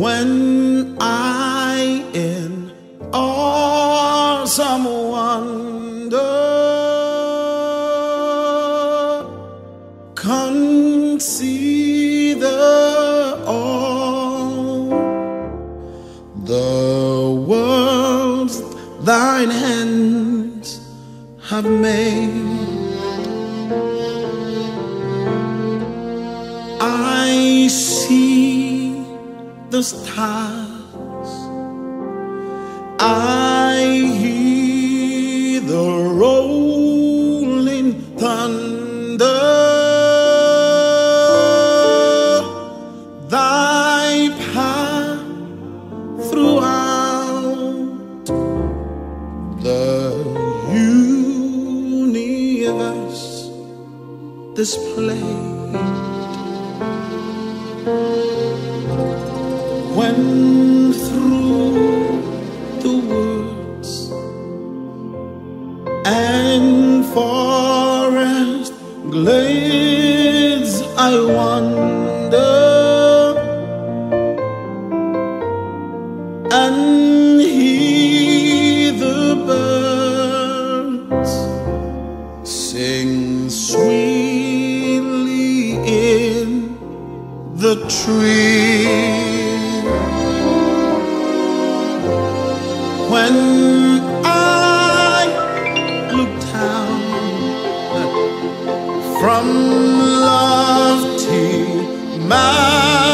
When I in awesome wonder consider all the worlds thine hands have made, I see the stars, I hear the rolling thunder. Thy path throughout the universe displayed. When through the woods and forest glades I wander and hear the birds sing sweetly in the tree. When I look down from lofty mountains